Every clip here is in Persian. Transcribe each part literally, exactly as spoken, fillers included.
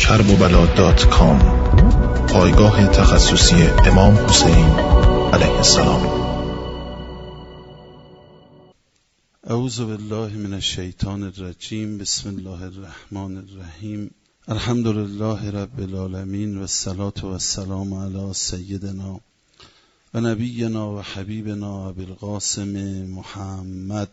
کرب و بلا دات کام، پایگاه تخصصی امام حسین علیه السلام. اعوذ بالله من الشیطان الرجیم. بسم الله الرحمن الرحیم. الحمد لله رب العالمین و الصلاة و السلام علی سیدنا و نبینا و حبیبنا ابی القاسم محمد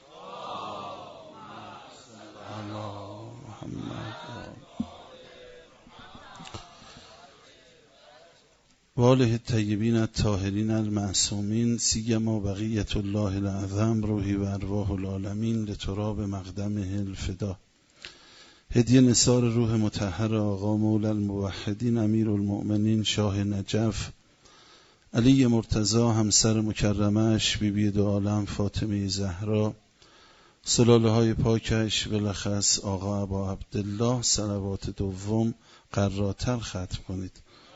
و آله الطیبین الطاهرین المعصومین، سیما بقیة الله الاعظم روحی و ارواح العالمین لتراب مقدمه الفدا. هدیه نثار روح مطهر آقا مولا الموحدین امیر المؤمنین شاه نجف علی مرتضی، همسر مکرمش بی بی دو عالم فاطمه زهرا، سلاله های پاکش بلخص آقا ابا عبدالله، صلوات دوم قراتر ختم کنید.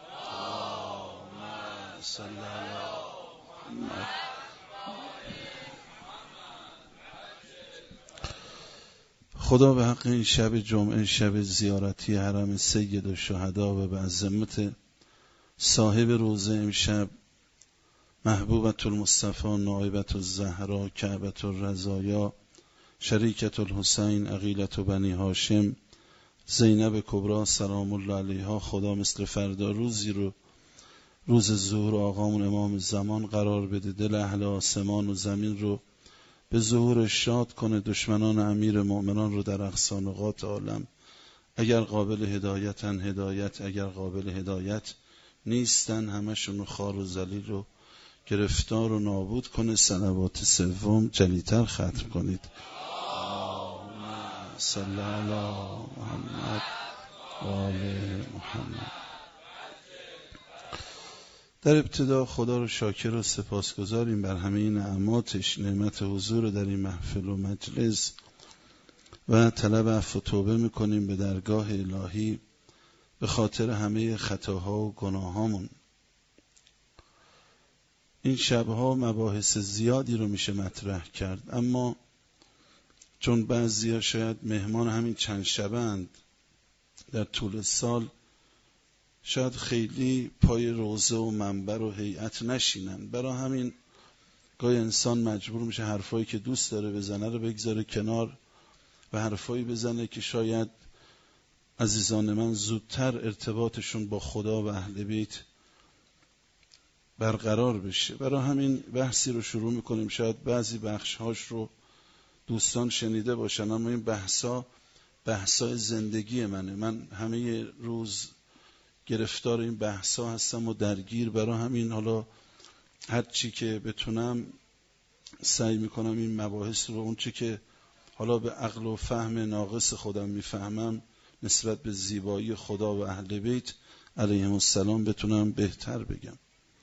خدا به حق این شب جمعه، شب زیارتی حرم سید الشهدا و به عظمت صاحب روزه امشب محبوبة المصطفى نائبة الزهرا کعبة الرزایا شریکة الحسین عقیلة بنی هاشم زینب کبری سلام الله علیها، خدا مثل فردا روزی رو روز ظهور آقامون امام زمان قرار بده، دل اهل آسمان و زمین رو به ظهور شاد کنه، دشمنان امیر مؤمنان رو در اقصا نقاط عالم اگر قابل هدایتن هدایت، اگر قابل هدایت نیستن همشون رو خار و ذلیل رو گرفتار و نابود کنه. صلوات سوم جلیتر ختم کنید. اللهم صل علی محمد و آل محمد. در ابتدا خدا رو شاکر و سپاسگزاریم بر همه این نعماتش، نعمت حضور در این محفل و مجلس، و طلب عفو و توبه میکنیم به درگاه الهی به خاطر همه خطاها و گناهامون. این شبها مباحث زیادی رو میشه مطرح کرد، اما چون بعضیا شاید مهمان همین چند شبه اند در طول سال، شاید خیلی پای روضه و منبر و هیئت نشینن، برای همین گاهی انسان مجبور میشه حرفایی که دوست داره بزنه رو بگذاره کنار و حرفایی بزنه که شاید عزیزان من زودتر ارتباطشون با خدا و اهل بیت برقرار بشه. برای همین بحثی رو شروع میکنیم. شاید بعضی بخشهاش رو دوستان شنیده باشن، اما این بحثا بحثای زندگی منه. من همه روز گرفتار این بحثا هستم و درگیر، برای همین حالا هر چی که بتونم سعی میکنم این مباحث رو، اون چی که حالا به عقل و فهم ناقص خودم میفهمم نسبت به زیبایی خدا و اهل بیت علیهم السلام بتونم بهتر بگم.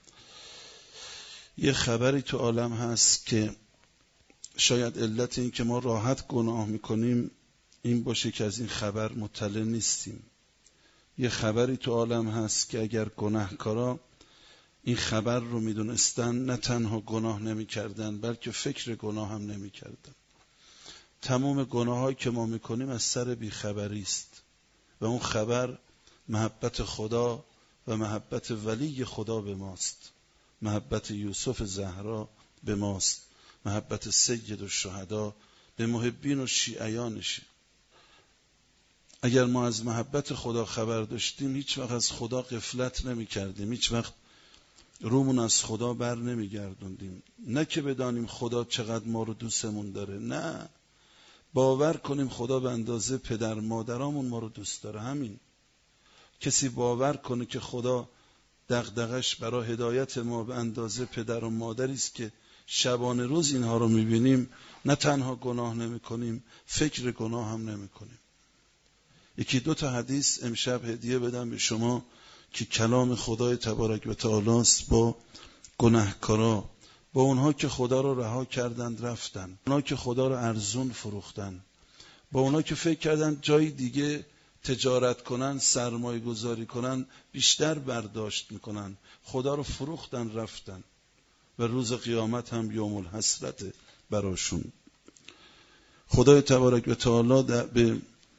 یه خبری تو عالم هست که شاید علت این که ما راحت گناه میکنیم این باشه که از این خبر مطلع نیستیم. یه خبری تو عالم هست که اگر گناهکارا این خبر رو میدونستن نه تنها گناه نمیکردن بلکه فکر گناه هم نمیکردن. تمام گناهایی که ما میکنیم از سر بیخبری است و اون خبر محبت خدا و محبت ولی خدا به ماست، محبت یوسف زهرا به ماست، محبت سید الشهدا به محبین و شیعیانشه. اگر ما از محبت خدا خبر داشتیم هیچ وقت از خدا غفلت نمی کردیم، هیچ وقت رومون از خدا بر نمی گردوندیم. نه که بدانیم خدا چقدر ما رو دوستمون داره، نه، باور کنیم خدا به اندازه پدر مادرامون ما رو دوست داره. همین. کسی باور کنه که خدا دغدغش برای هدایت ما به اندازه پدر و مادری است که شبانه روز اینها رو میبینیم، نه تنها گناه نمی کنیم، فکر گناه هم نمی کنیم. یکی دو تا حدیث امشب هدیه بدم به شما که کلام خدای تبارک و تعالی است با گناهکارا، با اونها که خدا رو رها کردند رفتن، اونها که خدا رو ارزون فروختن، با اونها که فکر کردن جای دیگه تجارت کنن، سرمایه گذاری کنن بیشتر برداشت میکنن، خدا رو فروختن رفتن و روز قیامت هم یوم الحسرت براشون. خدای تبارک و تعالی به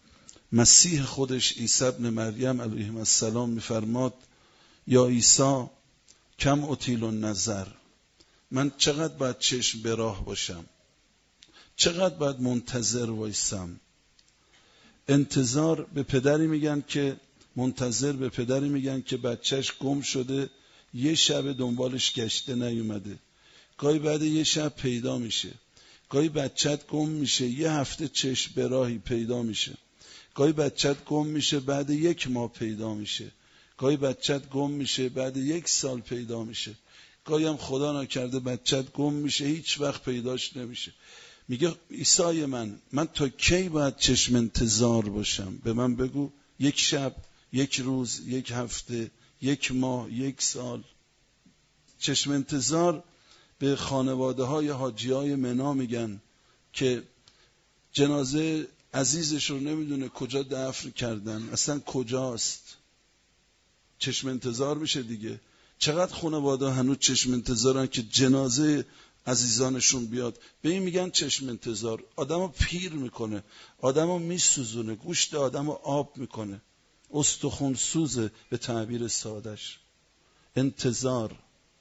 مسیح خودش عیسی ابن مریم علیه السلام میفرماد یا عیسی کم اطیل النظر، من چقدر باید چشم به راه باشم، چقدر باید منتظر وایسم. انتظار به پدری میگن که منتظر به پدری میگن که بچهش گم شده، یه شب دنبالش گشته نیومده، گاهی بعد یه شب پیدا میشه، گاهی بچت گم میشه یه هفته چشم به راهی پیدا میشه، گاهی بچت گم میشه بعد یک ماه پیدا میشه، گاهی بچت گم میشه بعد یک سال پیدا میشه، گاهی هم خدا نکرده بچت گم میشه هیچ وقت پیداش نمیشه. میگه عیسی من من تا کی باید چشم انتظار باشم؟ به من بگو، یک شب، یک روز، یک هفته، یک ماه، یک سال. چشم انتظار به خانواده های حاجی های منا میگن که جنازه عزیزش رو نمیدونه کجا دفن کردن، اصلا کجاست. چشم انتظار میشه دیگه. چقدر خانواده هنوز چشم انتظارن که جنازه عزیزانشون بیاد. به این میگن چشم انتظار. آدمو پیر میکنه، آدمو میسوزونه، گوشت آدمو آب میکنه، استخون سوزه به تعبیر سادش. انتظار.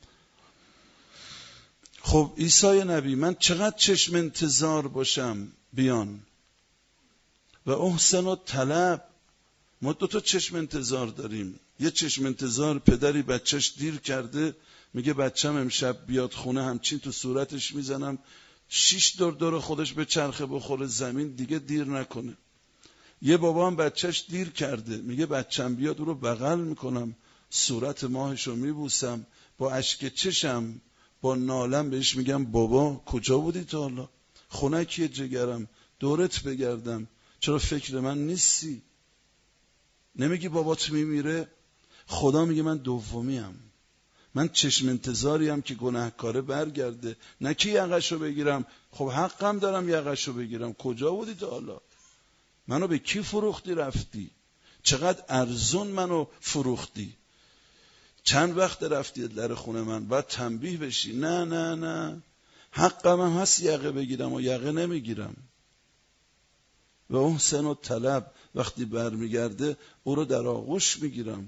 خب عیسی نبی من چقدر چشم انتظار باشم بیان؟ و احسن و طلب. ما دو تا چشم انتظار داریم. یه چشم انتظار پدری بچهش دیر کرده، میگه بچم امشب بیاد خونه، همچین تو صورتش میزنم شیش دور دور خودش به چرخه بخوره زمین دیگه دیر نکنه. یه بابا هم بچهش دیر کرده، میگه بچم بیاد او رو بغل میکنم، صورت ماهشو میبوسم، با اشک چشم با نالم بهش میگم بابا کجا بودی تا حالا؟ خونکی جگرم دورت بگردم، چرا فکر من نیستی؟ نمیگی بابات میمیره؟ خدا میگه من دومیم، من چشم انتظاریم که گناهکاره برگرده، نه که یقشو بگیرم. خب حقم دارم یقشو بگیرم. کجا بودی تا حالا؟ منو به کی فروختی رفتی؟ چقدر ارزون منو فروختی؟ چند وقت رفتی در خونه من؟ باید تنبیه بشی. نه نه نه، حقم هم هست یقه بگیرم و یقه نمیگیرم. و احسن و طلب، وقتی برمیگرده او رو در آغوش میگیرم.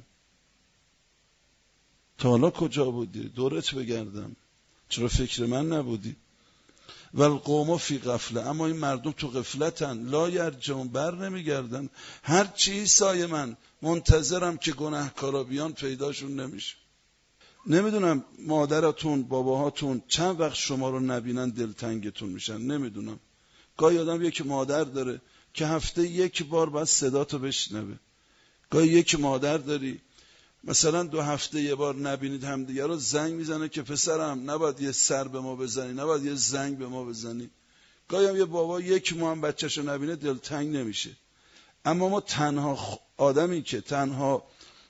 تا حالا کجا بودی؟ دورت بگردم، چرا فکر من نبودی؟ و القوم فی غفله، اما این مردم تو غفلتن، لا یرجعون، بر نمیگردن. هر چی عیسی من منتظرم که گناهکارا بیان، پیداشون نمیشه. نمیدونم مادراتون باباهاتون چند وقت شما رو نبینن دلتنگتون میشن، نمیدونم. گاهی آدم یک مادر داره که هفته یک بار باید صداتو بشنوه. گاهی یک مادر داری مثلا دو هفته یه بار نبینید همدیگه رو، زنگ میزنه که پسرم نباید یه سر به ما بزنی، نباید یه زنگ به ما بزنی. گاهی هم یه بابا یک ماه هم بچه‌شو نبینه دلتنگ نمیشه. اما ما تنها آدمی که تنها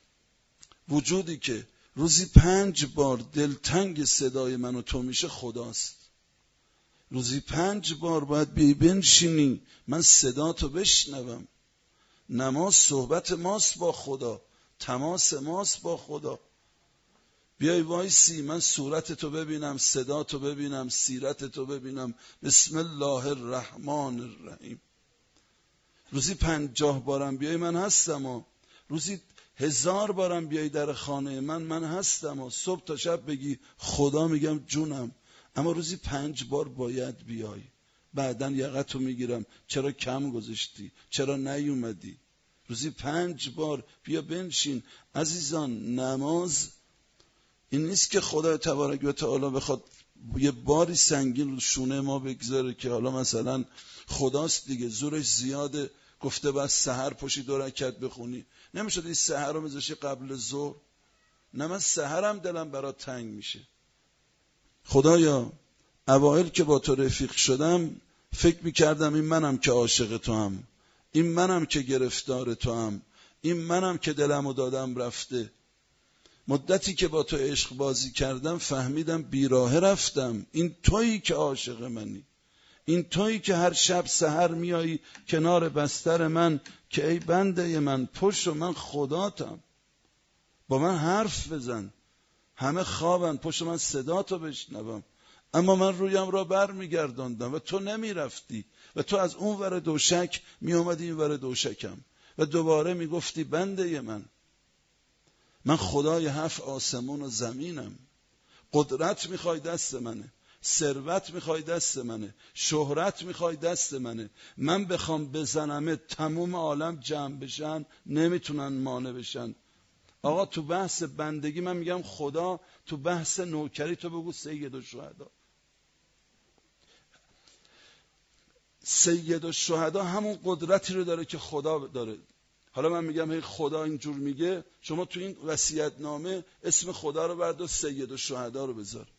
وجودی که روزی پنج بار دلتنگ صدای من و تو میشه خداست. روزی پنج بار باید بی بنشینی من صداتو بشنوم. نماز صحبت ماست با خدا، تماس ماست با خدا. بیای وایسی من صورتتو ببینم، صداتو ببینم، سیرتتو ببینم. بسم الله الرحمن الرحیم. روزی پنجاه بارم بیای من هستم و روزی هزار بارم بیای در خانه من من هستم و صبح تا شب بگی خدا، میگم جونم. اما روزی پنج بار باید بیای. بعدن یقتو میگیرم چرا کم گذاشتی، چرا نیومدی. روزی پنج بار بیا بنشین. عزیزان نماز این نیست که خدا تبارک و تعالی بخواد یه باری سنگین رو شونه ما بگذاره که حالا مثلا خداست دیگه زورش زیاده گفته بس سحر پشی دو رکعت بخونی. نمیشد این سحر رو میذاشی قبل ظهر؟ نه من سحرم دلم برات تنگ میشه. خدایا اوائل که با تو رفیق شدم فکر میکردم این منم که عاشق تو هم، این منم که گرفتار تو هم، این منم که دلمو دادم رفته. مدتی که با تو عشق بازی کردم فهمیدم بیراه رفتم. این تویی که عاشق منی، این تویی که هر شب سحر میایی کنار بستر من که ای بنده من پشت و من خداتم، با من حرف بزن. همه خوابن، پشت من صداتو بشنوم. اما من رویم را بر میگرداندم و تو نمیرفتی و تو از اون ور دوشک می اومدی این ور دوشکم. و دوباره میگفتی بنده من، من خدای هفت آسمون و زمینم، قدرت میخوای دست منه، ثروت میخوای دست منه، شهرت میخوای دست منه، من بخوام بزنمه تموم عالم جمع بشن نمیتونن مانع بشن. آقا تو بحث بندگی من میگم خدا، تو بحث نوکری تو بگو سید الشهدا. سید الشهدا همون قدرتی رو داره که خدا داره. حالا من میگم هی خدا اینجور میگه، شما تو این وصیت‌نامه اسم خدا رو بردار، سید الشهدا رو بذار.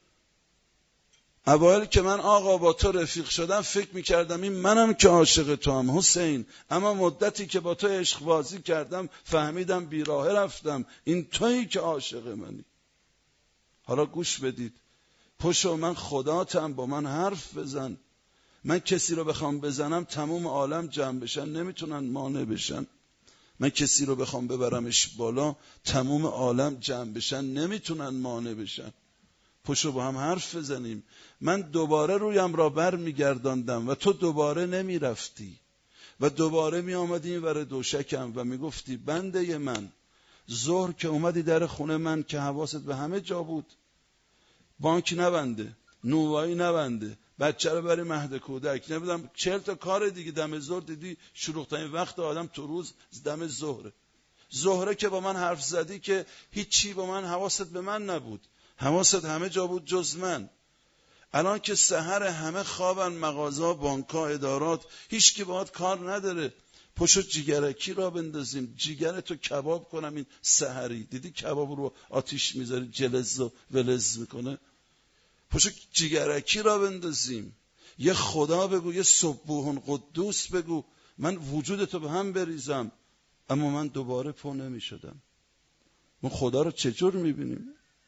اوایل که من آقا با تو رفیق شدم فکر میکردم این منم که عاشق تو هم حسین، اما مدتی که با تو عشق بازی کردم فهمیدم بیراه رفتم، این تویی که عاشق منی. حالا گوش بدید، پشو من خداتم، با من حرف بزن. من کسی رو بخوام بزنم تموم عالم جمع بشن نمیتونن مانع بشن. من کسی رو بخوام ببرمش بالا تموم عالم جمع بشن نمیتونن مانع بشن. پشو با هم حرف بزنیم. من دوباره رویم را بر میگرداندم و تو دوباره نمیرفتی و دوباره می آمدی این ور دوشکم و میگفتی بنده من. ظهر که اومدی در خونه من که حواست به همه جا بود، بانک نبنده، نونوایی نبنده، بچه رو بری مهد کودک، نمیدونم چهل تا کار دیگه. دم ظهر دیدی شلوغ‌ترین وقت آدم تو روز دم ظهره. ظهره که با من حرف زدی که هیچی با من حواست به من نبود، حواست همه جا بود جز من. الان که سحر همه خوابن، مغازه، بانک‌ها، ادارات، هیچ کی باهات کار نداره. پشو جیگرکی را بندازیم، جیگرتو کباب کنم. این سحری دیدی کباب رو آتیش میذاری جلز و ولز میکنه؟ پشو جیگرکی را بندازیم، یه خدا بگو، یه سبوحون قدوس بگو، من وجودتو به هم بریزم. اما من دوباره پا نمی شدم. ما خدا رو چجور میبینیم؟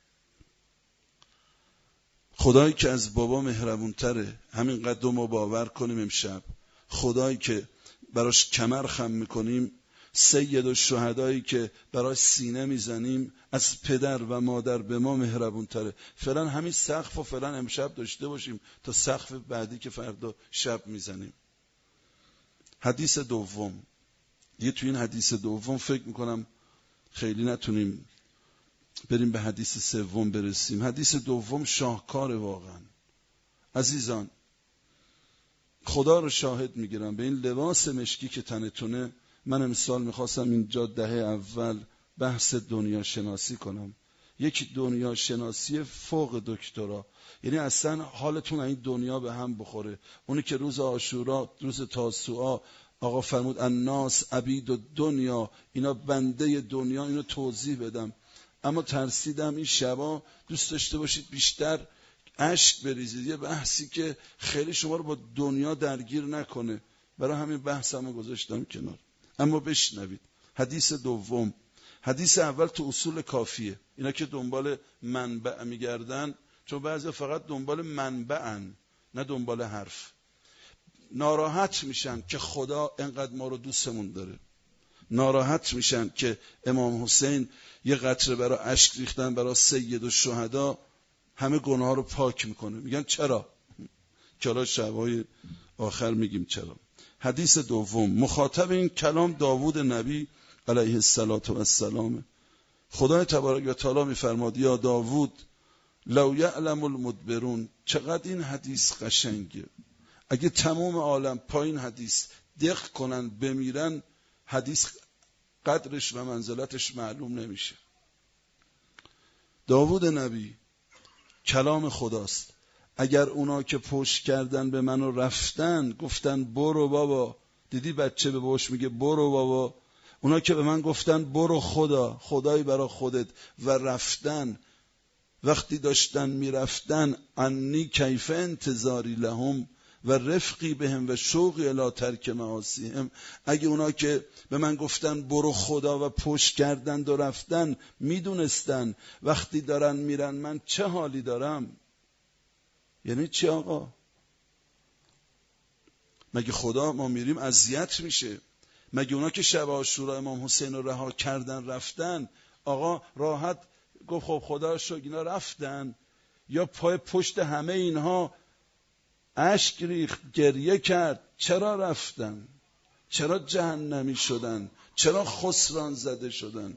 خدایی که از بابا مهربون تره، همین قد ما باور کنیم امشب. خدایی که براش کمر خم میکنیم، سید الشهدایی که براش سینه میزنیم، از پدر و مادر به ما مهربون تره. فعلا همین سقف و فعلا امشب داشته باشیم تا سقف بعدی که فردا شب میزنیم. حدیث دوم دیگه، تو این حدیث دوم فکر میکنم خیلی نتونیم بریم به حدیث سوم برسیم. حدیث دوم شاهکار واقعا. عزیزان خدا رو شاهد میگیرم به این لباس مشکی که تنتونه. من امسال میخواستم اینجا دهه اول بحث دنیا شناسی کنم، یک دنیا شناسی فوق دکترا، یعنی اصلا حالتون این دنیا به هم بخوره. اونی که روز عاشورا، روز تاسوعا آقا فرمود الناس عبید و دنیا، اینا بنده دنیا، اینو توضیح بدم. اما ترسیدم این شبا دوست داشته باشید بیشتر اشک بریزید، یه بحثی که خیلی شما رو با دنیا درگیر نکنه، برای همین بحثمو گذاشتم کنار. اما بشنوید حدیث دوم. حدیث اول تو اصول کافیه، اینا که دنبال منبع میگردن، چون بعضی فقط دنبال منبعن نه دنبال حرف، ناراحت میشن که خدا انقدر ما رو دوستمون داره، ناراحت میشن که امام حسین یه قطره برای اشک ریختن برای سید الشهدا همه گناه رو پاک میکنه. میگن چرا؟ چرا شبای آخر میگیم چرا. حدیث دوم، مخاطب این کلام داوود نبی علیه السلام. خدای تبارک و تعالی میفرماد یا داوود لو یعلم المدبرون. چقدر این حدیث قشنگه. اگه تمام عالم پایین حدیث دق کنن بمیرن، حدیث قدرش و منزلتش معلوم نمیشه. داوود نبی کلام خداست. اگر اونا که پشت کردن به من و رفتن گفتن برو بابا، دیدی بچه به باباش میگه برو بابا، اونا که به من گفتن برو خدا، خدایی برا خودت، و رفتن، وقتی داشتن میرفتن انی کیف انتظاری لهم و رفقی بهم و شوقی الی ترک معاصیهم. اگه اونا که به من گفتن برو خدا و پشت کردن و رفتن میدونستن وقتی دارن میرن من چه حالی دارم. یعنی چی آقا؟ مگه خدا ما میریم اذیت میشه؟ مگه اونا که شب عاشورا امام حسین رو رها کردن رفتن، آقا راحت گفت خب خدا شو اینا رفتن؟ یا پای پشت همه اینها اشک ریخت، گریه کرد چرا رفتن؟ چرا جهنمی شدن؟ چرا خسران زده شدن؟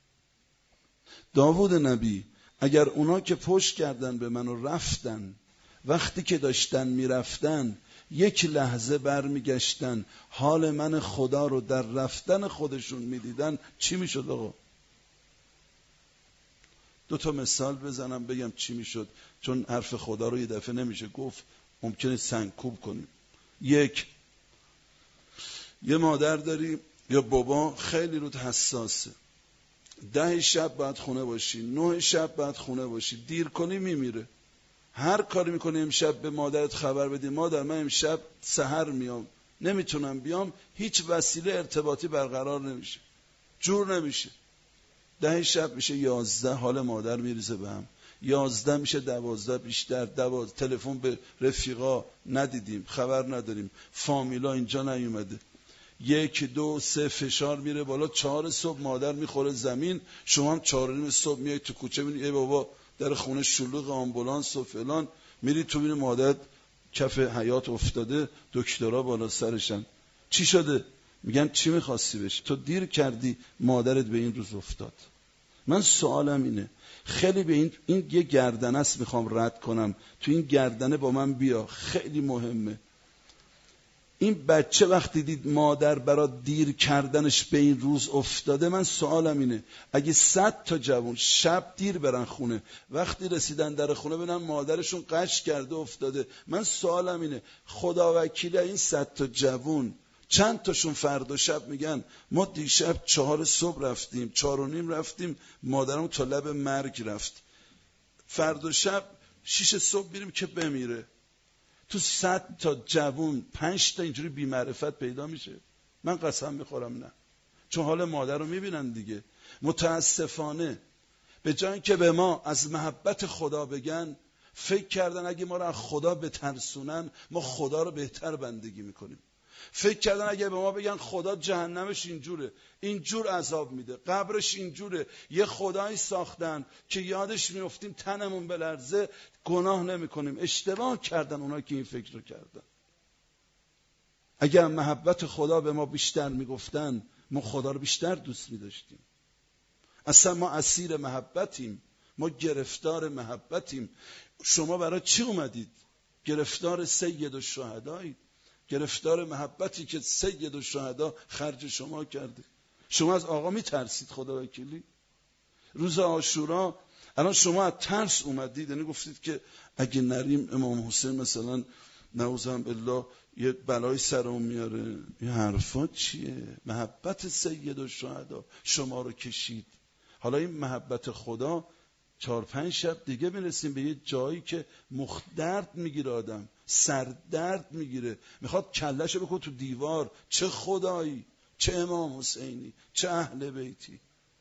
داوود نبی اگر اونا که پشت کردن به من و رفتن، وقتی که داشتن میرفتن یک لحظه برمیگشتن حال من خدا رو در رفتن خودشون میدیدن، چی میشد آقا؟ دو تا مثال بزنم بگم چی میشد، چون حرف خدا رو یه دفعه نمیشه گفت، ممکنه سنگکوب کنیم. یک، یه مادر داری یا بابا خیلی رود حساسه، ده شب باید خونه باشی، نه شب باید خونه باشی، دیر کنی میمیره. هر کاری میکنی امشب به مادرت خبر بدی مادر من امشب سحر میام نمیتونم بیام، هیچ وسیله ارتباطی برقرار نمیشه، جور نمیشه. ده شب میشه یازده، حال مادر میریزه به هم، یازده میشه دوازده، بیشتر دوازده، تلفن به رفیقا ندیدیم، خبر نداریم، فامیلا اینجا نیومده، یک دو سه فشار میره بالا، چهار صبح مادر میخوره زمین، شما هم چهار نیم صبح میای تو کوچه میبینی ای بابا در خونه شلوغ، آمبولانس و فلان، میری تو میبینی مادر کف حیات افتاده، دکترها بالا سرشن. چی شده؟ میگن چی میخواستی بشه؟ تو دیر کردی مادرت به این روز افتاد. من سوالم اینه، خیلی به این این یه گردنه است میخوام رد کنم، تو این گردنه با من بیا، خیلی مهمه. این بچه وقتی دید مادر برای دیر کردنش به این روز افتاده، من سوالم اینه اگه صد تا جوان شب دیر برن خونه، وقتی رسیدن در خونه ببینن مادرشون قش کرده افتاده، من سوالم اینه خدا وکیل این صد تا جوان چند تاشون فردا شب میگن ما دیشب چهار صبح رفتیم، چهار و نیم رفتیم، مادرم تا لب مرگ رفت، فردا شب شیش صبح میریم که بمیره. تو صد تا جوون پنج تا اینجوری بی معرفت پیدا میشه؟ من قسم میخورم نه، چون حال مادر رو میبینن دیگه. متاسفانه به جای که به ما از محبت خدا بگن، فکر کردن اگه ما رو از خدا بترسونن ما خدا رو بهتر بندگی میکنیم. فکر کردن اگه به ما بگن خدا جهنمش اینجوره، اینجور عذاب میده، قبرش اینجوره، یه خدایی ساختن که یادش میافتیم تنمون بلرزه، گناه نمیکنیم. اشتباه کردن اونا که این فکر رو کردن. اگر محبت خدا به ما بیشتر میگفتن ما خدا رو بیشتر دوست میداشتیم. اصلا ما اسیر محبتیم، ما گرفتار محبتیم. شما برای چی اومدید؟ گرفتار سید الشهدایید، گرفتار محبتی که سید الشهدا خرج شما کرده. شما از آقا میترسید خدا وکیلی؟ روز عاشورا الان شما از ترس اومدید، یعنی گفتید که اگه نریم امام حسین مثلا نعوذ بالله یه بلای سرمون میاره. این حرفا چیه؟ محبت سید الشهدا شما رو کشید. حالا این محبت خدا چهار پنج شب دیگه میرسیم به یه جایی که مخدرد میگیره آدم، سردرد میگیره، میخواد کلهشو بکنه تو دیوار. چه خدایی، چه امام حسینی، چه اهل بیتی.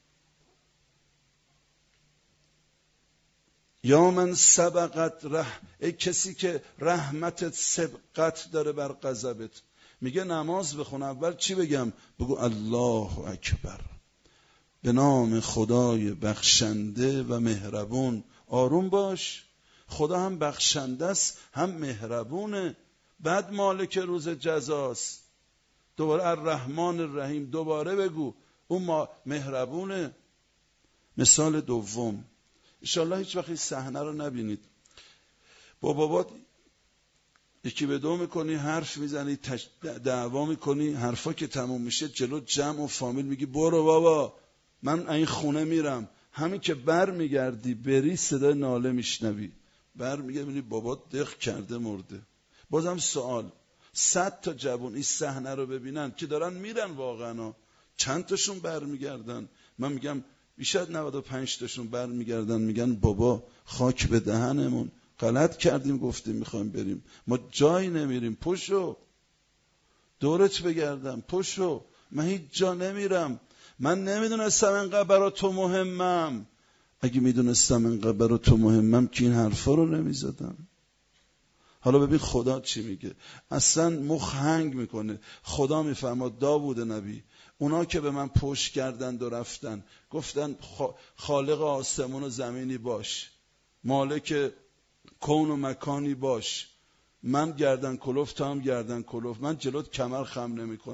یا من سبقت ره، ای کسی که رحمتت سبقت داره بر غضبت. میگه نماز بخون، اول چی بگم؟ بگو الله اکبر، به نام خدای بخشنده و مهربون. آروم باش، خدا هم بخشنده است هم مهربونه. بعد مالک روز جزاست. دوباره الرحمن الرحیم دوباره بگو، اون ما مهربونه. مثال دوم، انشالله هیچ وقت این صحنه رو نبینید. با بابات یکی به دو میکنی، حرف میزنی، دعوا میکنی، حرفا که تموم میشه جلو جمع و فامیل میگی برو بابا من این خونه میرم. همین که بر میگردی بری صدای ناله میشنوی، بر میگردی بابات دق کرده مرده. بازم سوال، صد تا جوان این صحنه رو ببینن که دارن میرن واقعا، چند تاشون بر میگردن؟ من میگم بیشتر نود و پنج تاشون بر میگردن میگن بابا خاک به دهنمون، غلط کردیم گفتیم میخوایم بریم، ما جایی نمیریم، پشو دورت بگردم، پشو من هیچ جا نمیرم، من نمیدونستم انقدر برا تو مهمم. اگه میدونستم انقدر برا تو مهمم که این حرفا رو نمیزدم. حالا ببین خدا چی میگه، اصلا مخ هنگ میکنه. خدا میفرماد داوود نبی، اونا که به من پشت کردند و رفتن، گفتن خالق آسمون و زمینی باش، مالک کون و مکانی باش، من گردن کلوف تا هم گردن کلوف، من جلوت کمر خم نمی کنم،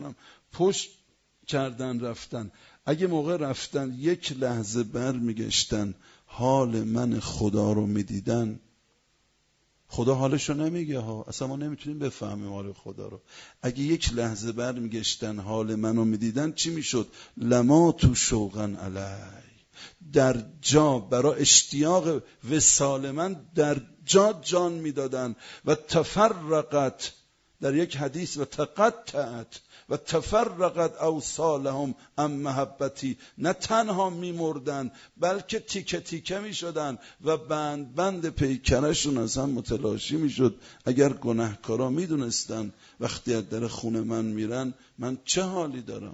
پشت کردن رفتن. اگه موقع رفتن یک لحظه بر میگشتن حال من خدا رو میدیدن، خدا حالشو نمیگه ها، اصلا ما نمیتونیم بفهمیم حال خدا رو. اگه یک لحظه بر میگشتن حال منو میدیدن چی میشد؟ لما تو شوقن علی، در جا برای اشتیاق وصال من در جا جان میدادن. و تفرقت، در یک حدیث و تقطعت و تفرقت اوصالهم ام محبتی، نه تنها میمردن بلکه تیکه تیکه میشدن و بند بند پیکرشون از هم متلاشی میشد. اگر گناهکارا میدونستن وقتی از در خونه من میرن من چه حالی دارم.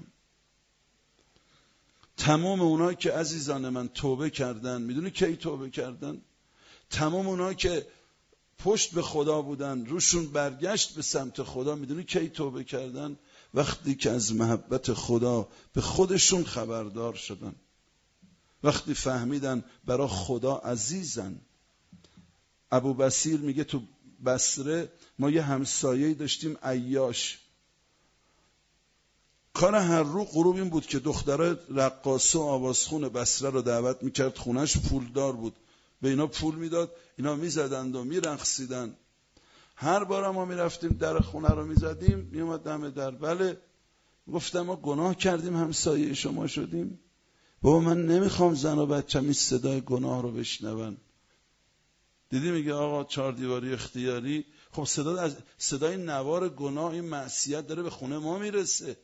تمام اونایی که عزیزان من توبه کردن، میدونی کی توبه کردن؟ تمام اونایی که پشت به خدا بودن روشون برگشت به سمت خدا، میدونی کی توبه کردن؟ وقتی که از محبت خدا به خودشون خبردار شدن، وقتی فهمیدن برای خدا عزیزن. ابو بصیر میگه تو بصره ما یه همسایه‌ای داشتیم عیاش، کار هر رو غروب این بود که دخترای رقاصه و آوازخون بصره رو دعوت میکرد خونش، پولدار بود، به اینا پول میداد، اینا میزدند و میرقصیدن. هر بار ما میرفتیم در خونه رو میزدیم، میومد دم در، بله. گفتم ما گناه کردیم همسایه شما شدیم؟ بابا من نمیخوام زن و بچه‌م این صدای گناه رو بشنون. دیدی میگه آقا چهار دیواری اختیاری، خب صدا از صدای نوار گناه این معصیت داره به خونه ما میرسه.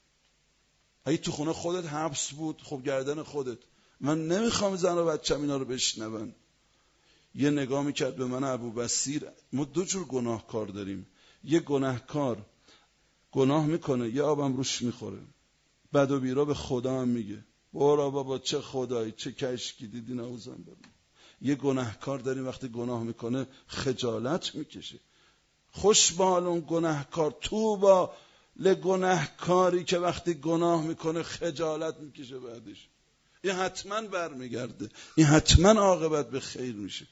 اگه تو خونه خودت حبس بود خب گردن خودت، من نمیخوام زن و بچه‌م اینا رو بشنون. یه نگاه میکرد به من ابو بصیر. ما دو جور گناهکار داریم، یه گناهکار گناه میکنه یه آبم روش میخوره، بد و بیرا به خدا هم میگه برو بابا چه خدایی چه کشکی دیدی نعوذ بالله. یه گناهکار داریم وقتی گناه میکنه خجالت میکشه. خوش به حال اون گناهکار، توبا لگناهکاری که وقتی گناه میکنه خجالت میکشه بعدش. این حتما برمیگرده، این حتما عاقبت به خیر میشه.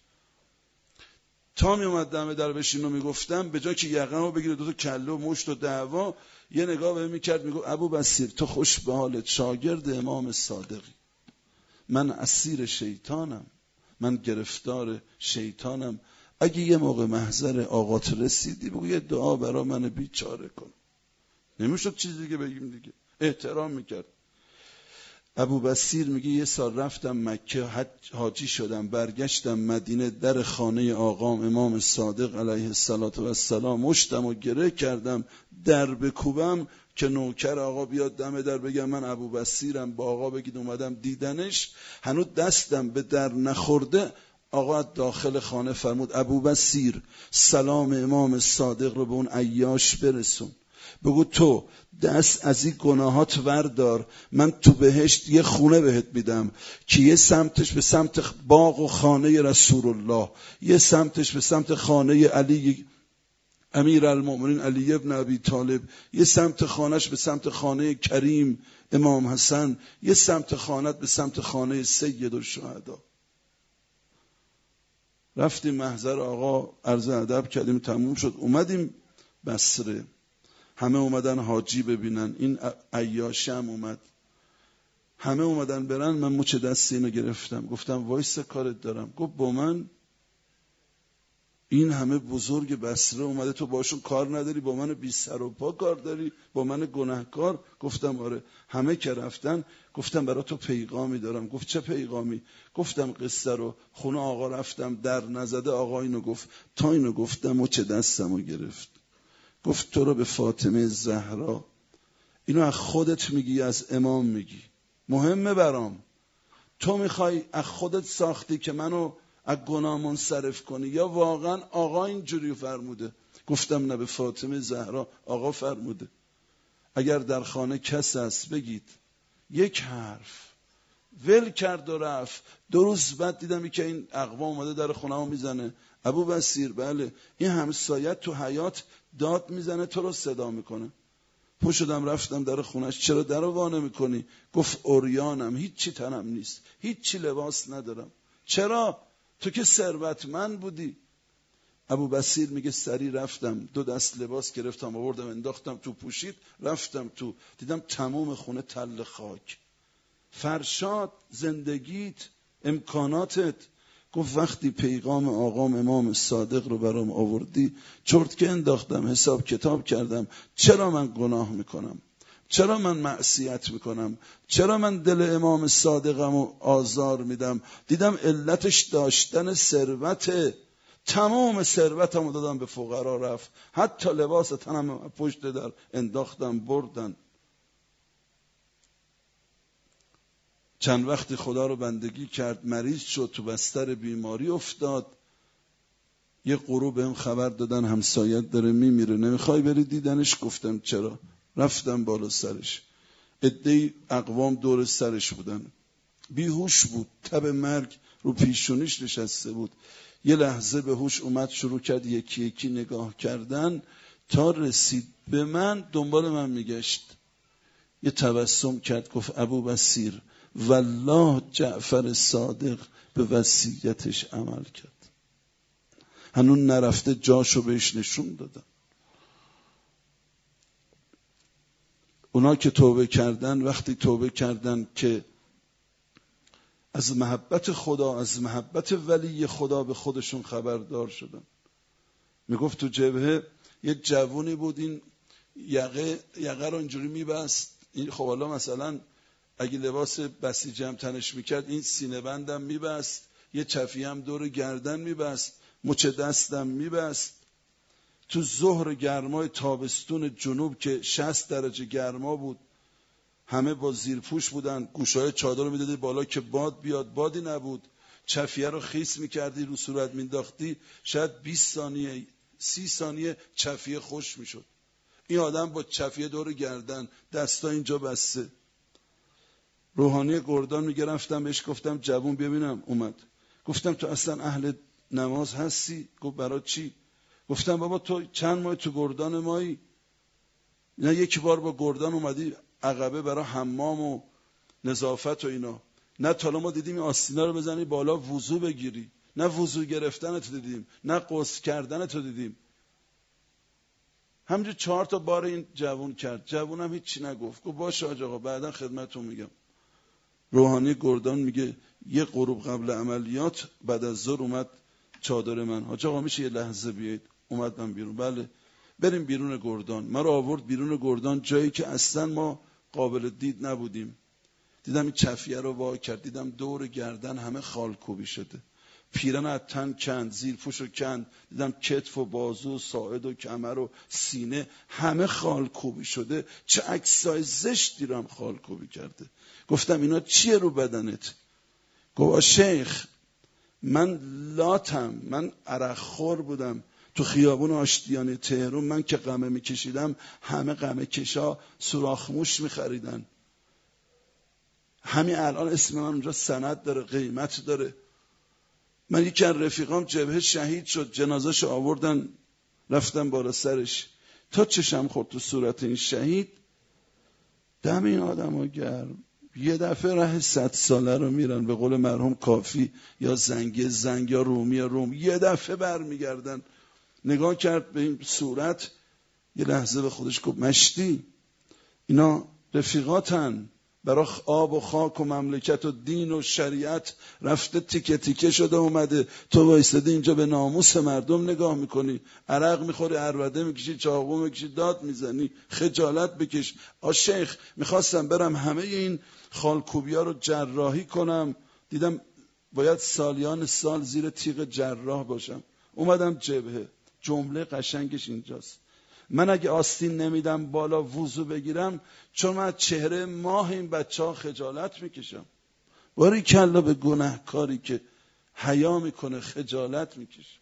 تا می اومد دم در بشین و میگفتم به جای که یقه‌مو بگیره دو تا کله و مشت و دعوا، یه نگاه بهم میکرد میگفت ابو بصیر تو خوش به حالت، شاگرد امام صادقی، من اسیر شیطانم، من گرفتار شیطانم. اگه یه موقع محضر آقات رسیدی بگو یه دعا برا من بیچاره کن. نمیشد چیز دیگه بگیم دیگه. احترام میکرد. ابو بصیر میگه یه سال رفتم مکه حاجی شدم، برگشتم مدینه، در خانه آقام امام صادق علیه السلام مشتم و گره کردم، در بکوبم که نوکر آقا بیاد دم در بگم من ابو بصیرم، با آقا بگید اومدم دیدنش، هنوز دستم به در نخورده آقا داخل خانه فرمود ابو بصیر سلام امام صادق رو به اون عیاش برسون، بگو تو دست از این گناهات وردار، من تو بهشت یه خونه بهت میدم که یه سمتش به سمت باغ و خانه رسول الله، یه سمتش به سمت خانه علی امیر المؤمنین علی ابن ابی طالب، یه سمت خانهش به سمت خانه کریم امام حسن، یه سمت خانت به سمت خانه سید الشهدا. رفتیم محضر آقا عرض ادب کردیم، تموم شد، اومدیم بصره، همه اومدن حاجی ببینن، این عیاش هم اومد، همه اومدن برن، من مچ دست اینو گرفتم گفتم وایس کارت دارم. گفت با من این همه بزرگ بصره اومده تو باشون کار نداری، با من بی سر و پا کار داری، با من گناهکار؟ گفتم آره. همه که رفتن گفتم برای تو پیغامی دارم. گفت چه پیغامی؟ گفتم قصه رو، خونه آقا رفتم در نزده، آقا اینو گفت، تا اینو گفتم مچ دستمو گرفت، گفت تو رو به فاطمه زهرا، اینو از خودت میگی از امام میگی؟ مهمه برام، تو میخوای از خودت ساختی که منو از گناه منصرف کنی یا واقعا آقا اینجوری فرموده؟ گفتم نه، به فاطمه زهرا آقا فرموده. اگر در خانه کس هست بگید. یک حرف ول کرد و رفت. دو روز بعد دیدم که این اقوام اومده در خونه ها میزنه، ابو بصیر بله این همسایت تو حیات داد میزنه تو رو صدا میکنه. پا شدم رفتم در خونش، چرا در رو وا نمیکنی؟ گفت عریانم، هیچی تنم نیست، هیچی لباس ندارم. چرا؟ تو که ثروتمند بودی. ابو بصیر میگه سری رفتم، دو دست لباس گرفتم آوردم انداختم تو، پوشید رفتم تو، دیدم تمام خونه تل خاک. فرشاد زندگیت، امکاناتت. گفت وقتی پیغام آقام امام صادق رو برام آوردی چرت که انداختم، حساب کتاب کردم، چرا من گناه میکنم، چرا من معصیت میکنم، چرا من دل امام صادقم رو آزار میدم. دیدم علتش داشتن ثروت، تمام ثروتم رو دادم به فقرا، رفت حتی لباس تنم پشت در انداختم بردن. چند وقتی خدا رو بندگی کرد، مریض شد، تو بستر بیماری افتاد. یه غروب هم خبر دادن همسایت داره میمیره، نمیخوای بری دیدنش؟ گفتم چرا. رفتم بالا سرش، عده‌ای اقوام دور سرش بودن، بیهوش بود، تب مرگ رو پیشونیش نشسته بود. یه لحظه به هوش اومد، شروع کرد یکی یکی نگاه کردن، تا رسید به من دنبال من میگشت. یه تبسم کرد، گفت ابو بصیر والله جعفر صادق به وصیتش عمل کرد، هنون نرفته، جاشو بهش نشون دادن. اونا که توبه کردن، وقتی توبه کردن که از محبت خدا، از محبت ولی خدا به خودشون خبردار شدن. میگفت تو جبهه یه جوونی بود، این یقه یقه رو اینجوری میبست، این خب حالا مثلا اگه لباس بسیج هم تنش میکرد، این سینه بندم میبست، یه چفی هم دور گردن میبست، مچ دستم میبست. تو ظهر گرمای تابستون جنوب که شصت درجه گرما بود، همه با زیرپوش بودن، گوشای چادر رو میدادی بالا که باد بیاد، بادی نبود. چفیه رو خیس میکردی رو صورت مینداختی، شاید بیست ثانیه سی ثانیه چفیه خوش میشد. این آدم با چفیه دور گردن، دستا اینجا بسته. روحانی گردان میگه رفتم بهش گفتم جوون ببینم، اومد. گفتم تو اصلا اهل نماز هستی؟ گفت برای چی؟ گفتم بابا تو چند ماه تو گردان مایی؟ نه یک بار با گردان اومدی عقبه برای حمام و نظافت و اینا، نه تا ما دیدیم این آستینا رو بزنی بالا وضو بگیری، نه وضو گرفتن تو دیدیم، نه غسل کردن تو دیدیم. همینجور چهار تا بار این جوون کرد، جوونم هیچی نگفت. گفت باشه حاج آقا بعدا خدمتتون میگم. روحانی گردان میگه یه غروب قبل عملیات بعد از ظهر اومد چادر من، حاج آقا میشه یه لحظه بیاید؟ اومدم بیرون. بله بریم بیرون گردان. ما رو آورد بیرون گردان، جایی که اصلا ما قابل دید نبودیم. دیدم این چفیه رو وا کرد، دیدم دور گردن همه خالکوبی شده، پیرن از تن کند، زیرپوش رو کند، دیدم کتف و بازو و ساعد و کمر و سینه همه خالکوبی شده. چه عکسای زشتی رو هم خالکوبی کرده. گفتم اینا چیه رو بدنت؟ گفت شیخ من لاتم، من عرق خور بودم تو خیابون آشتیانه تهران، من که قمه میکشیدم همه قمه کشا سوراخ موش میخریدن. همین الان اسم من اونجا سند داره، قیمت داره. من یکی از رفیقام جبهه شهید شد، جنازه‌شو آوردن رفتم بالا سرش، تا چشم خورد تو صورت این شهید. دم این آدمو گرم. یه دفعه ره صد ساله رو میرن، به قول مرحوم کافی، یا زنگ زنگ یا رومی یا روم، یه دفعه برمیگردن. نگاه کرد به این صورت، یه لحظه به خودش گفت مشتی اینا رفیقاتن، برای آب و خاک و مملکت و دین و شریعت رفته تیکه تیکه شده اومده، تو وایساده اینجا به ناموس مردم نگاه میکنی، عرق میخوری، عربده میکشی، چاقو میکشی، داد میزنی، خجالت بکش. آ شیخ میخواستم برم همه این خالکوبی ها رو جراحی کنم، دیدم باید سالیان سال زیر تیغ جراح باشم، اومدم جبهه. جمله قشنگش اینجاست، من اگه آستین نمیدم بالا وضو بگیرم، چون من چهره ماه این بچه ها خجالت میکشم. باری کلا به گناهکاری که حیا میکنه خجالت میکشه.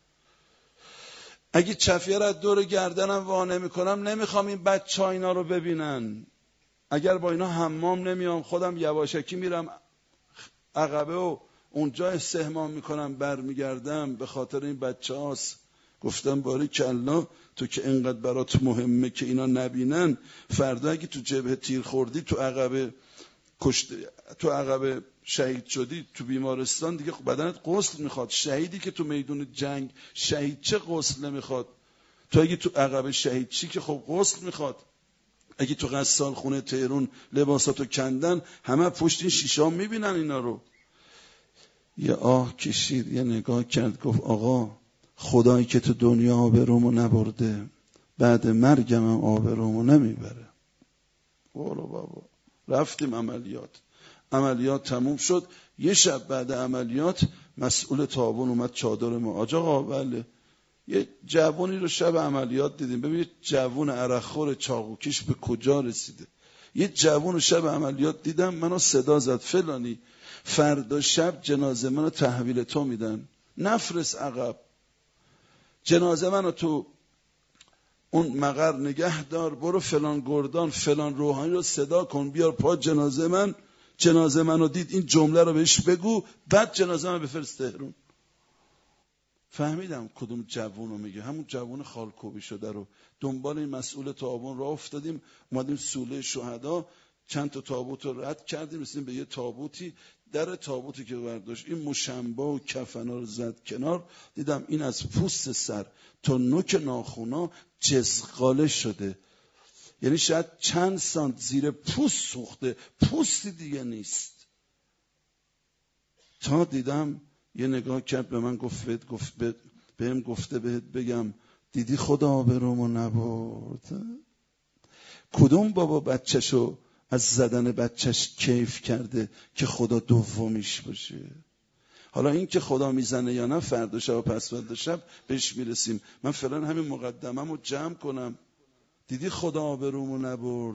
اگه چفیه را دور گردنم وا نمیکنم، نمیخوام این بچه ها اینا رو ببینن. اگر با اینا حمام نمیام، خودم یواشکی میرم عقبه و اونجا استحمام میکنم برمیگردم، به خاطر این بچه هاست. گفتم باری کلا تو که اینقدر برات مهمه که اینا نبینن، فردا اگه تو جبهه تیر خوردی تو عقبه کشته تو عقب شهید شدی تو بیمارستان دیگه بدنت غسل میخواد. شهیدی که تو میدون جنگ شهید چه غسل نمیخواد؟ تو اگه تو عقب شهید چی که خب غسل میخواد. اگه تو غسال خونه تهران لباساتو کندن همه پشت این شیشه ها میبینن اینا رو. یه آه کشید، یه نگاه کرد، گفت آقا خدایی که تو دنیا آبرومو نبرده بعد مرگم هم آبرومو نمیبره. برو بابا. رفتیم عملیات. عملیات تموم شد. یه شب بعد عملیات مسئول تابون اومد چادر ما. آقا بله یه جوونی رو شب عملیات دیدیم. ببینید جوون عرقخور چاقوکش به کجا رسیده. یه جوون رو شب عملیات دیدم، منو صدا زد فلانی فردا شب جنازه منو تحویل تو میدن، نفرس عقب، جنازه منو تو اون مقر نگه دار، برو فلان گردان فلان روحانی رو صدا کن بیار پا جنازه من. جنازه منو دید این جمله رو بهش بگو، بعد جنازه من بفرست تهران. فهمیدم کدوم جوون رو میگه. همون جوون خالکوبی شده رو دنبال این مسئول تابون راه افتادیم. اومدیم سوله شهدا، چند تا تابوت رو رد کردیم، رسیدیم به یه تابوتی. در تابوتی که برداشت این مشنبه و کفنا رو زد کنار، دیدم این از پوست سر تا نوک ناخونا جزغاله شده. یعنی شاید چند سانت زیر پوست سوخته، پوستی دیگه نیست. تا دیدم یه نگاه کرد به من، گفت بهت گفت بهت بهم گفته بهت بگم دیدی خدا آبرومو نبرد. کدوم بابا بچه‌شو از زدن بچه‌ش کیف کرده که خدا دومیش باشه؟ حالا این که خدا میزنه یا نه فردا شب و پس فردا شب بهش میرسیم. من فعلا همین مقدمه‌مو جمع کنم. دیدی خدا آبرومو نبرد.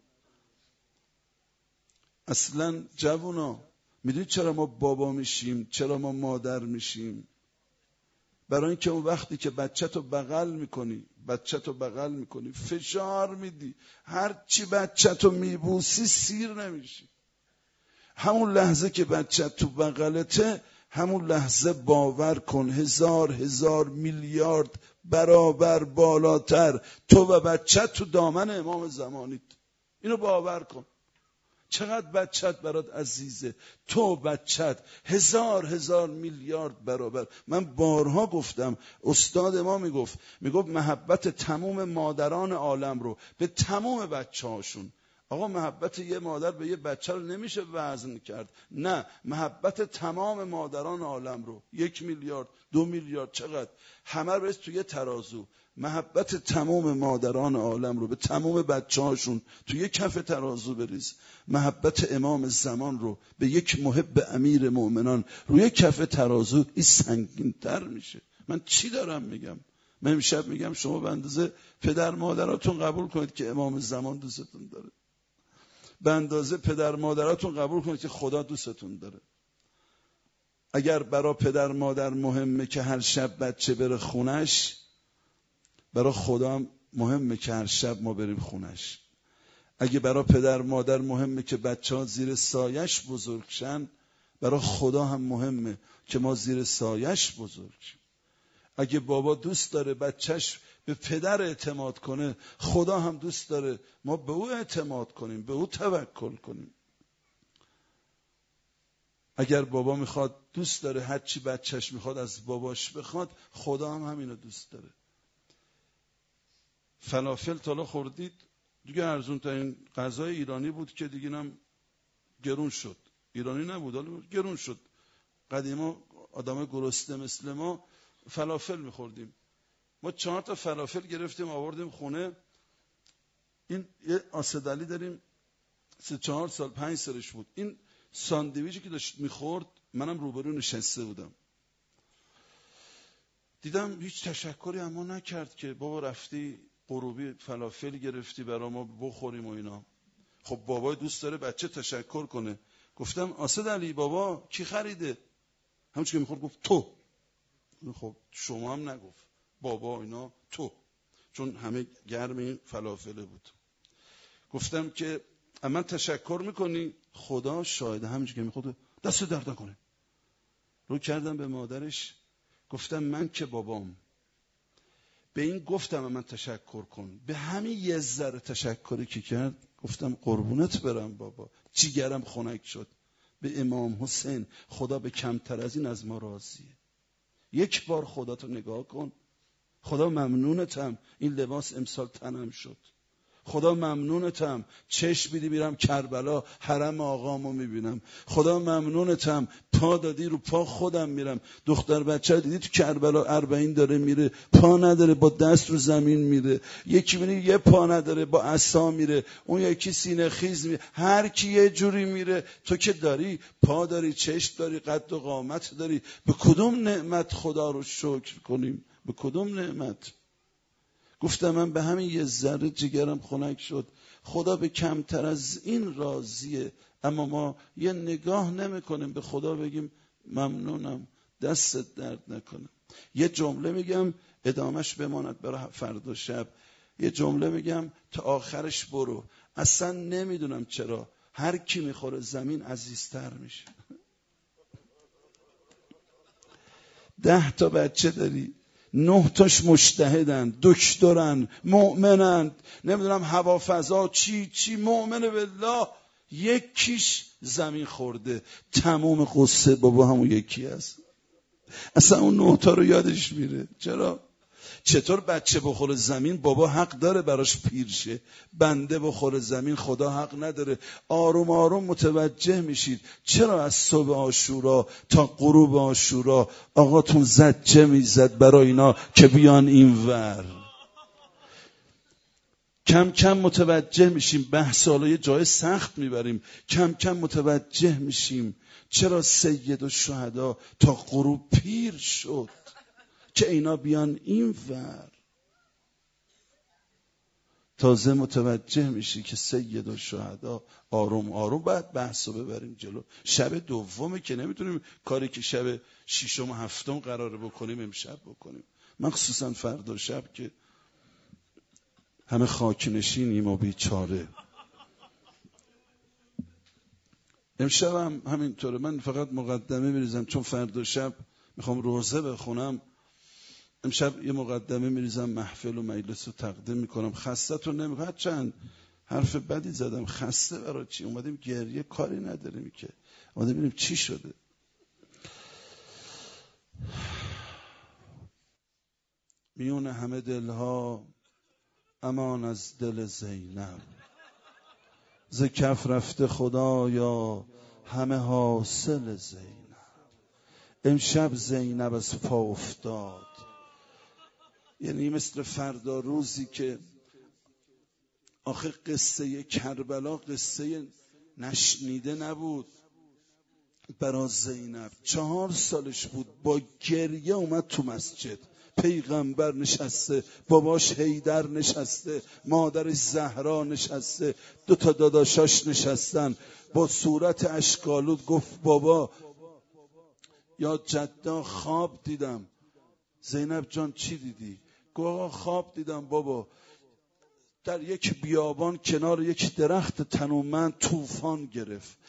اصلا جوونا میدونی چرا ما بابا میشیم، چرا ما مادر میشیم؟ برای اینکه اون وقتی که بچه‌تو بغل میکنی بچه‌تو بغل میکنی فشار میدی، هر چی بچه‌تو میبوسی سیر نمیشی. همون لحظه که بچه تو بغلته، همون لحظه باور کن هزار هزار میلیارد برابر بالاتر تو و بچه تو دامن امام زمانید. اینو باور کن. چقدر بچت برات عزیزه، تو بچت هزار هزار میلیارد برابر. من بارها گفتم، استاد ما میگفت میگفت محبت تمام مادران عالم رو به تمام بچه هاشون. آقا محبت یه مادر به یه بچه رو نمیشه وزن کرد، نه، محبت تمام مادران عالم رو، یک میلیارد دو میلیارد چقدر، همه رو بریز توی یه ترازو. محبت تمام مادران عالم رو به تمام بچه هاشون توی یه کف ترازو بریز. محبت امام زمان رو به یک محب امیر مؤمنان روی کف ترازو، این سنگین تر میشه. من چی دارم میگم؟ من امشب میگم شما به اندازه پدر مادراتون قبول کنید که امام زمان دوستتون داره. به اندازه پدر مادراتون قبول کنید که خدا دوستتون داره. اگر برای پدر مادر مهمه که هر شب بچه بره خونش، برای خدا هم مهمه که هر شب ما بریم خونش. اگه برای پدر مادر مهمه که بچه ها زیر سایش بزرگ شن، برای خدا هم مهمه که ما زیر سایش بزرگ شیم. اگه بابا دوست داره بچهش به پدر اعتماد کنه، خدا هم دوست داره ما به او اعتماد کنیم، به او توکل کنیم. اگر بابا میخواد دوست داره هر چی بچهش میخواد از باباش بخواد، خدا هم همینو دوست داره. فلافل تالا خوردید؟ دیگه ارزون ترین غذای ایرانی بود که دیگه هم گرون شد. ایرانی نبود حالا گرون شد. قدیما آدم گرسنه مثل ما فلافل میخوردیم. ما چهار تا فلافل گرفتیم آوردیم خونه. این یه آسدلی داریم، سه چهار سال پنج سالش بود. این ساندویچی که داشت میخورد، منم روبرو نشسته بودم، دیدم هیچ تشکری اما نکرد که بابا رفتی غروبی فلافل گرفتی برای ما بخوریم و اینا. خب بابا دوست داره بچه تشکر کنه. گفتم آسدلی بابا کی خریده؟ همون چی که میخورد گفت تو. خب شما هم نگفت بابا اینا، تو، چون همه گرم این فلافله بود. گفتم که من تشکر میکنی؟ خدا شاهد، همونجوری که میخورد دست درد نکنه. رو کردم به مادرش، گفتم من که بابام به این گفتم من تشکر کن، به همین یه ذره تشکری که کرد گفتم قربونت برم بابا، جیگرم خنک شد. به امام حسین خدا به کمتر از این از ما راضیه. یک بار خدا تو نگاه کن. خدا ممنونتم این لباس امسال تنم شد. خدا ممنونتم چشم بیدی میرم کربلا حرم آقامو میبینم. خدا ممنونتم پا دادی رو پا خودم میرم. دختر بچه دیدی تو کربلا اربعین داره میره، پا نداره با دست رو زمین میره. یکی میره یه پا نداره با عصا میره، اون یکی سینه خیز میره. هر کی یه جوری میره. تو که داری پا داری، چشم داری، قد و قامت داری. به کدوم نعمت خدا رو شکر کنیم؟ به کدوم نعمت؟ گفتم من به همین یه ذره جگرم خنک شد. خدا به کمتر از این راضیه، اما ما یه نگاه نمی کنیم به خدا بگیم ممنونم، دستت درد نکنه. یه جمله میگم ادامش بماند برای فردا شب. یه جمله میگم تا آخرش برو. اصلا نمیدونم چرا هر کی میخوره زمین عزیزتر میشه. ده تا بچه داری، نه تاش مجتهدن، دکترن، مؤمنن، نمیدونم هوافضا چی چی، مؤمن بالله. یکیش زمین خورده، تمام قصه بابا همون یکی است. اصلا اون نه تا رو یادش میره. چرا؟ چطور بچه بخوره زمین بابا حق داره براش پیر شه، بنده بخوره زمین خدا حق نداره. آروم آروم متوجه میشید چرا از صبح عاشورا تا غروب عاشورا آقاتون زجه میزد برای اینا که بیان این ور. کم کم متوجه میشیم، بحثالا یه جای سخت میبریم، کم کم متوجه میشیم چرا سید الشهدا تا غروب پیر شد که اینا بیان این ور. تازه متوجه میشی که سید الشهدا آروم آروم باید بحثو ببریم جلو. شب دومه که نمیتونیم کاری که شب ششم و هفتم قراره بکنیم امشب بکنیم، مخصوصا فردا شب که همه خاک نشینیم و بیچاره. امشب هم همینطوره. من فقط مقدمه میریزم چون فردا شب میخوام روزه بخونم. امشب یه مقدمه میریزم، محفل و مجلس رو تقدیم میکنم. خسته تو نمیکنم. چند حرف بدی زدم، خسته برای چی؟ اومدیم گریه، کاری نداریم که، اومدیم ببینیم چی شده. میون همه دلها امان از دل زینب، ز کف رفته خدایا همه حاصل زینب. امشب زینب از پا افتاد. یعنی مثل فردا روزی که آخه قصه کربلا قصه نشنیده نبود برای زینب. چهار سالش بود، با گریه اومد تو مسجد. پیغمبر نشسته، باباش حیدر نشسته، مادرش زهرا نشسته، دو تا داداشاش نشستن. با صورت اشکالود گفت بابا یا جدا خواب دیدم. زینب جان چی دیدی؟ گفت خواب دیدم بابا، در یک بیابان کنار یک درخت تنومند طوفان گرفت.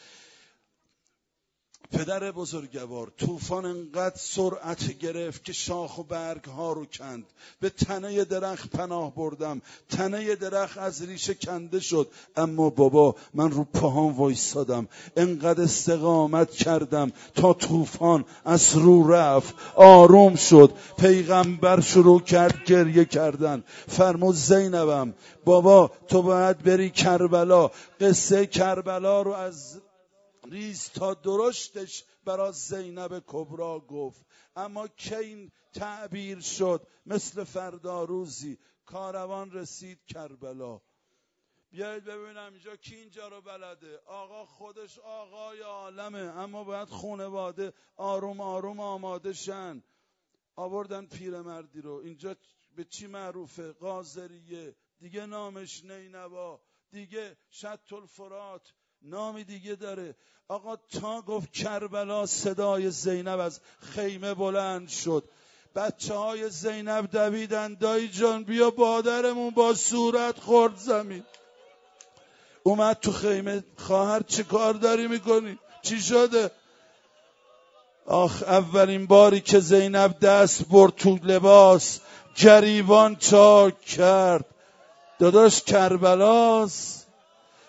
پدر بزرگوار، طوفان انقدر سرعت گرفت که شاخ و برگ ها رو کند. به تنه درخت پناه بردم، تنه درخت از ریشه کنده شد، اما بابا من رو پاهام وایسادم، انقدر استقامت کردم تا طوفان از رو رفت، آروم شد. پیغمبر شروع کرد گریه کردن. فرمود زینبم بابا تو باید بری کربلا. قصه کربلا رو از ریز تا درشتش برای زینب کبرا گفت. اما که این تعبیر شد مثل فردا روزی کاروان رسید کربلا. بیایید ببینم اینجا کی اینجا رو بلده. آقا خودش آقای عالمه، اما باید خانواده آروم آروم آماده شن. آوردن پیرمردی رو. اینجا به چی معروفه؟ قاضریه، دیگه نامش نینوا، دیگه شط الفرات، نامی دیگه داره. آقا تا گفت کربلا صدای زینب از خیمه بلند شد. بچه های زینب دویدن دایی جان بیا بادرمون با صورت خورد زمین. اومد تو خیمه. خواهر چه کار داری میکنی؟ چی شده؟ آخ اولین باری که زینب دست برد تو لباس گریبان چاک کرد. داداش کربلاست.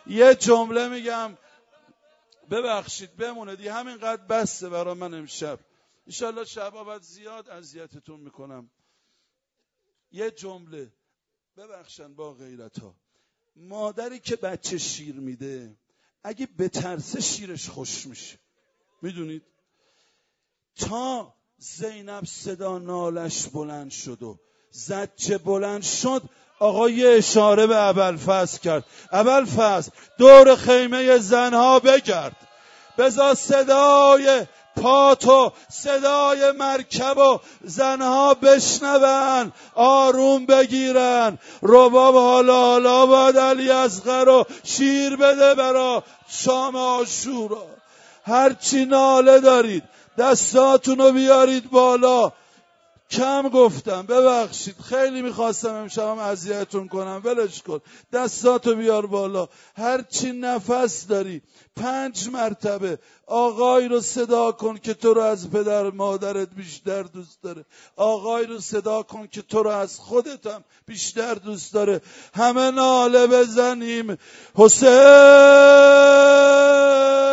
یه جمله میگم، ببخشید بمونه دیگه، همینقدر بسته برای من امشب. انشالله شبا بعد زیاد اذیتتون میکنم. یه جمله ببخشن با غیرت ها. مادری که بچه شیر میده اگه بترسه شیرش خوش میشه. میدونید تا زینب صدا نالش بلند شد و زجه بلند شد، آقا یه اشاره به ابوالفضل کرد. ابوالفضل دور خیمه زنها بگرد، بذار صدای پات و صدای مرکب و زنها بشنون، آروم بگیرن. رباب حالا حالا باید علی اصغر رو شیر بده برا شام عاشورا. هرچی ناله دارید دستاتونو بیارید بالا. کم گفتم ببخشید، خیلی میخواستم امشبم اذیتتون کنم، ولش کن. دستاتو بیار بالا. هرچی نفس داری پنج مرتبه آقای رو صدا کن که تو رو از پدر مادرت بیشتر دوست داره. آقای رو صدا کن که تو رو از خودت هم بیشتر دوست داره. همه ناله بزنیم حسین